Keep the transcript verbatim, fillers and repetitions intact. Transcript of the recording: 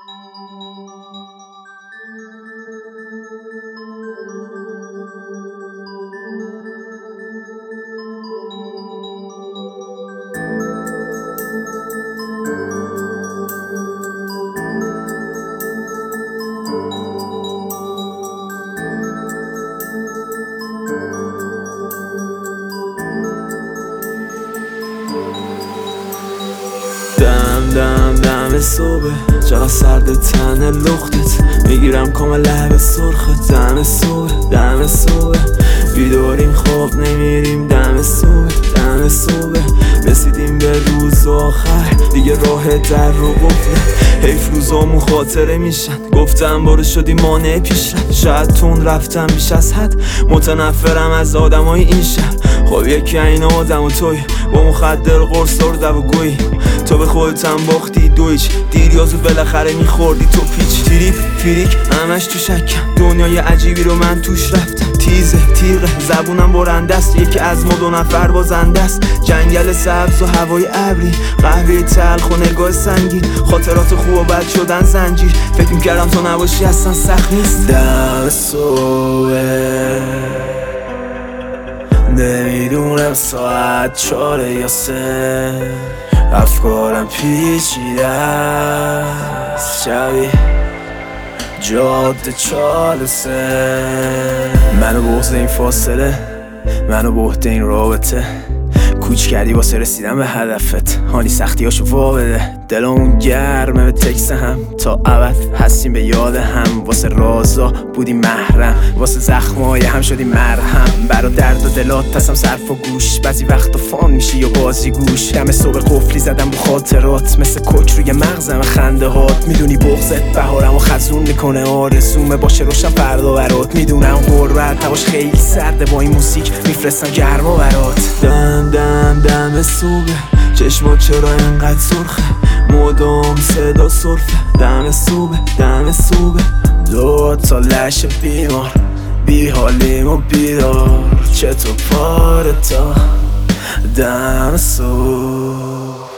دم دم دم صبح چقدر سرد تن لختت، میگیرم کام لب سرخت. دم صبح دم صبح بیداریم خواب نمیریم. دم صبح دم صبح رسیدیم به روز آخر، دیگه راه در رو قفله. حیف روزامون خاطره میشن، گفتم برو شدی مانع پیشرفت. شاید تون رفتم بیش از حد، متنفرم از آدمای این شهر. خب یکی این آدم و توی با مخدر قرص و گویی، تو به خودتم باختی دویچ دیریازو بالاخره میخوردی تو پیچ. تریپ فریک همش تو شکم، دنیای عجیبی رو من توش رفتم. تیزه تیغه زبونم برنده است، یکی از ما دو نفر بازنده است. جنگل سبز و هوای ابری، قهوه تلخ و نگاه سنگین، خاطرات خوب و بد شدن زنجیر. فکر میکردم تو نباشی اصلا سخت نیست. دم صبح نمیدونم ساعت چاره یا سه، افکارم پیچیده است، شبیه جاده چالسه. منو بغض این فاصله، منو بهت این رابطه، کوچ کردی واسه رسیدن به هدفت. هانی سختی هاشو وا بده، دلمون گرمه به تکس هم، تا ابد هستیم به یاد هم. واسه رازا بودیم محرم، واسه زخمای هم شدیم مرهم. برا درد و دلات هستم صرف و گوش، بعضی وقتا فان میشی یا بازی گوش. دم صبح قفلی زدم با خاطرات، مثل کوک روی مغزم خنده هات. میدونی بغضت بهارم و خزون میکنه، آرزومه باشه روشن فردا برات. میدونم غربت هواش خیلی سرده، با این موسیک میفرستم گرما برات. دم دم دم صبح چشمات چرا اینقدر سرخه، مدام صدا سرفه. دم صبح دم صبح دو تا لش بیمار، بی حالیم و بیدار، چطور پاره تا دم صبح.